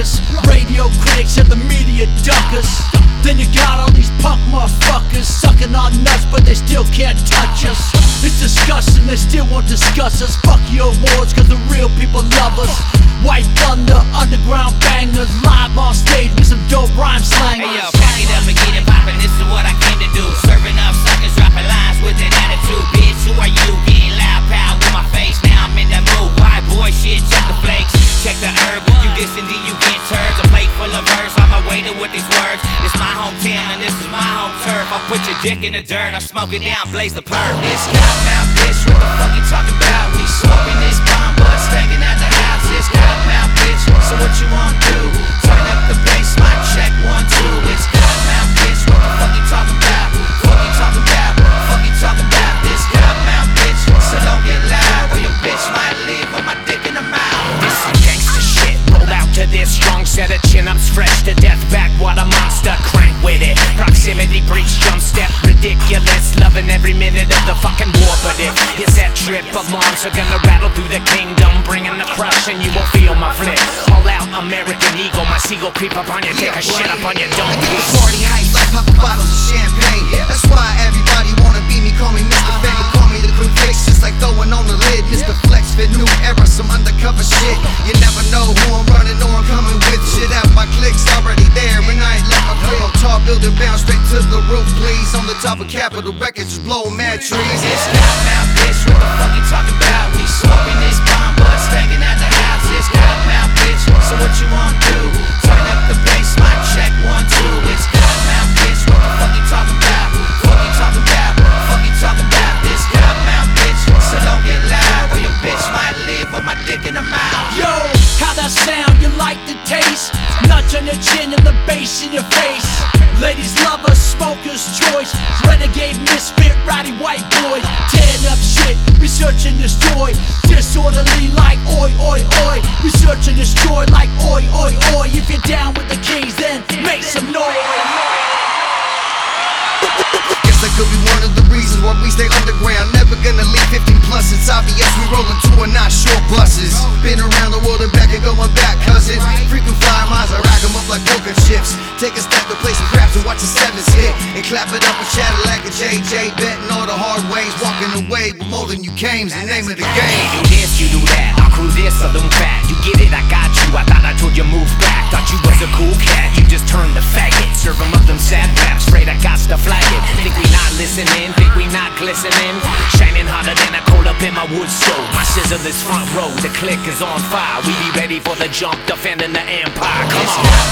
us. Radio critics and the media duck us. Then you got all these punk motherfuckers sucking on nuts, but they still can't touch us. It's disgusting, they still won't discuss us. Fuck your awards, cause the real people love us. White Thunder, underground bangers, live on stage with some dope rhyme slangers. Hey yo, pack it up and get it poppin', this is what I came to do. Serving up suckers, dropping lines with an attitude. Bitch, who are you? Getting loud, pal, with my face. Now I'm in that mood, white boy shit, check the flakes. Check the herb, you dissing, do you get turds? A plate full of verse, on my way to with these words. It's my hometown and this is my home turf. I'll put your dick in the dirt, I'll smoke it down, blaze the perp. It's Cottonmouth, bitch, what the fuck you talking about? We smoking this bomb, but stinking at the house. It's Cottonmouth, bitch, so what you wanna do? Turn up the bass, mic check 1, 2. It's Cottonmouth, bitch, what the fuck you talking about? Fuck you talking about? Fuck you talking about? It's Cottonmouth, bitch, so don't get loud, or your bitch might leave with my dick in the mouth. This is gangsta shit, rolled out to this strong set of chin-ups, fresh to death, back what a monster, crank with it. Proximity breach, jump step, ridiculous, loving every minute of the fucking war. But if it's that trip, alarms are gonna rattle through the kingdom, bringing the crush and you won't feel my flip. All out American eagle, my seagull creep up on you, take a shit up on your dome. Party hype like popping bottles of champagne. That's why everybody wanna be me, call me Mr. Fame, call me the quick fix, just like throwing on the lid. Mr. Flex fit new era, some undercover shit. You never know who I'm running or I'm coming with. Shit out my clicks already there, and I ain't let my crib. Tall building bound straight to the roof, please. On the top of Capitol Records, just blowing mad trees. It's Cottonmouth, bitch, what the fuck you talking about? We smoking this bomb, but stinking at the house. It's Cottonmouth, bitch, so what you wanna do? Turn up the bass, mic check 1, 2. It's Cottonmouth, bitch, what the fuck you talking about? Fuck you talking about? Fuck you talking about? It's Cottonmouth, bitch, so don't get loud, or your bitch might leave with my dick in the mouth. Yo, how that sound, you like the taste? Nuts on your chin and the bass in your face. Ladies love us, smokers choice. Renegade, misfit, rowdy white boy. Tearing up shit, research and destroy. Disorderly like oi, oi, oi. Research and destroy like oi, oi, oi. If you're down with the kings, then make some noise. Guess that could be one of the reasons why we stay underground. Never gonna leave 15 plus, it's obvious we rollin' two and not short buses. Been around the world and back and going back, cousin. Frequent fly miles, I rack 'em up like poker chips. Take a step to play some craps and watch the sevens hit. And clap it up with Cadillac and JJ. Betting all the hard ways, walking away with more than you came's the name of the game. You do this, you do that, I'll crew this, so don't fat. You get it, I got you, I thought I told you move back. Thought you was a cool cat, you just turned the faggot. Serve 'em up them sad raps, straight I got to flag it. Think we not listening, think we not glistening. Shining hotter than a coal up in my wood stove. My sizzle is front row, the click is on fire. We be ready for the jump, defending the empire, come on.